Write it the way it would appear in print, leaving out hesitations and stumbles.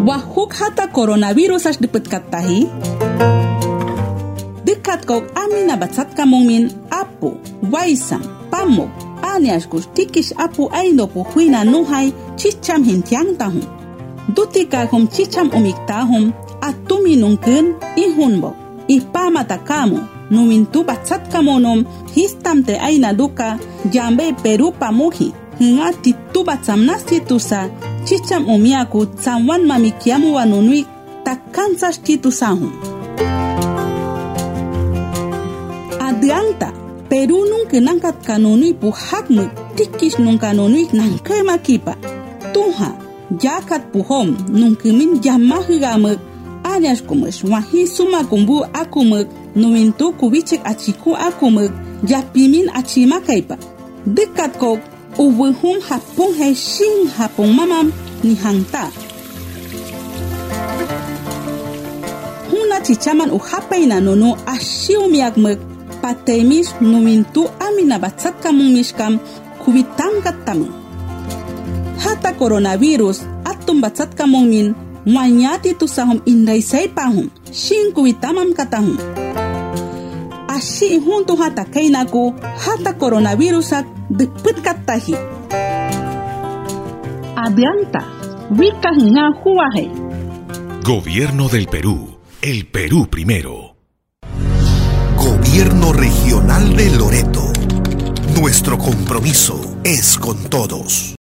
Wahuk hata coronavirus as dipet katahi. Dekat kau amina batsat kamongmin apu, waisam, pamuk, alias tikish apu aindo pu huina nuhai chicham hintiang tahun. Dutika hum chicham umiktahum atumi nungken ihunbo. Ipama takamu numintu batsat kamonom histamte aina duka jambe Peru pamuhi. Hinga titu batsam nastitusa chicham umiaku tsamwan mamikiamu wanunui takansas titusahum. Adianta Peru nunca nangkat kanonui pu hakmu tikis nunca kanonui nangke makipa. Tuha jakat puhom nunca min jamahigamek alias kumus wahi suma kumbu akumek numintu kubichek achiku akumek japimin achimakaipa. Dekat kok uwehum hapung he sing hapung mamam ni hangta. Huna chichaman uhapaina nono ashiumiakmek patemis numintu amina batsat kamung mishkam kubitangkat tamu. Hata coronavirus atum batsat kamung min wanyati tusahum indai saipahum sing kubitamam katahum. Ashi huntu hata kainaku hata coronavirusak depet katahi. Adianta wika nga huahe. Gobierno del Perú, el Perú primero. Gobierno Regional de Loreto. Nuestro compromiso es con todos.